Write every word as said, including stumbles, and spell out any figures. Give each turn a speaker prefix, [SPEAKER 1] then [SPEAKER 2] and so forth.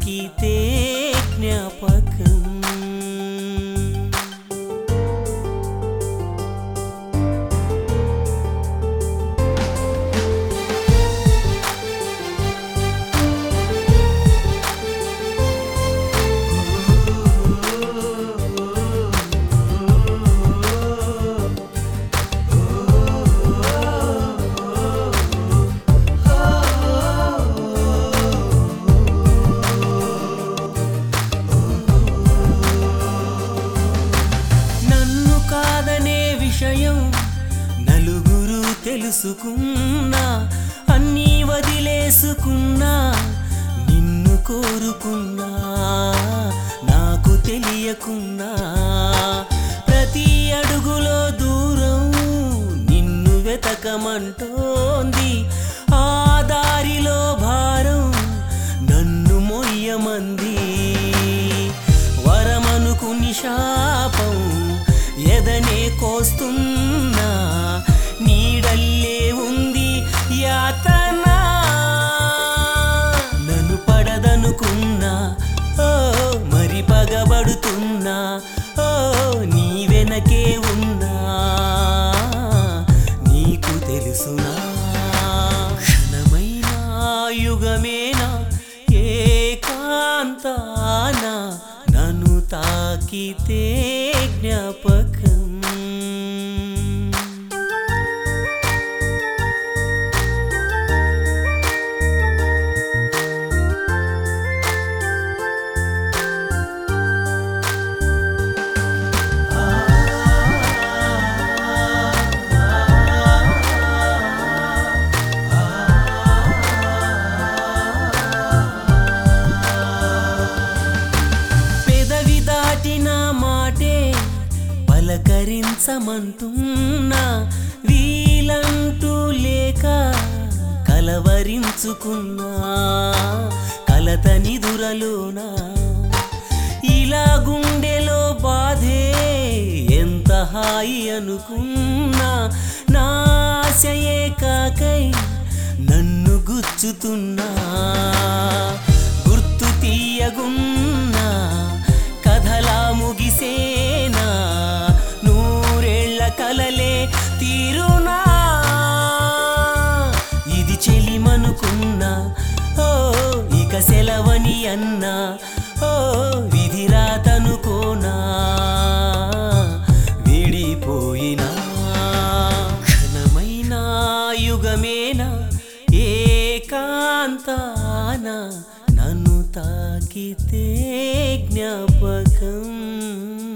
[SPEAKER 1] తాకితే జ్ఞాపకం నలుగురు తెలుసుకున్నా అన్నీ వదిలేసుకున్నా నిన్ను కోరుకున్నా నాకు తెలియకున్నా ప్రతి అడుగులో దూరం నిన్ను వెతకమంటోంది ఆ దారిలో భారం నన్ను మొయ్యమంది వరమనుకుని శాపం ఎదనే కోస్తున్నా నీడల్లే ఉంది యాతన నన్ను పడదనుకున్నా ఓ మరి పగబడుతున్నా ఓ నీ వెనకే ఉన్నా నీకు తెలుసునా క్షణమైనా యుగమేనా ఏకాంతానా నన్ను తాకితే జ్ఞాపకం పలకరించమంటున్నా వీలంటూ లేక కలవరించుకున్నా కలత నిదురలోనా ఇలా గుండెలో బాధే ఎంత హాయి అనుకున్నా నా ఆశయే కాకై నన్ను గుచ్చుతున్నా గుర్తు తీయగున్నా కథలా ముగిసేనా కలలే తీరునా ఇది చెలిమనుకున్నా ఓ ఇక సెలవని అన్నా ఓ విధిరాతనుకోనా విడిపోయినా క్షణమైనా యుగమేనా ఏకాంతానా నన్ను తాకితే జ్ఞాపకం